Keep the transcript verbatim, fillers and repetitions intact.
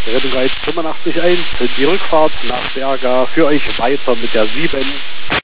Rettung eins fünfundachtzig eins, die Rückfahrt nach Berga für euch weiter mit der sieben.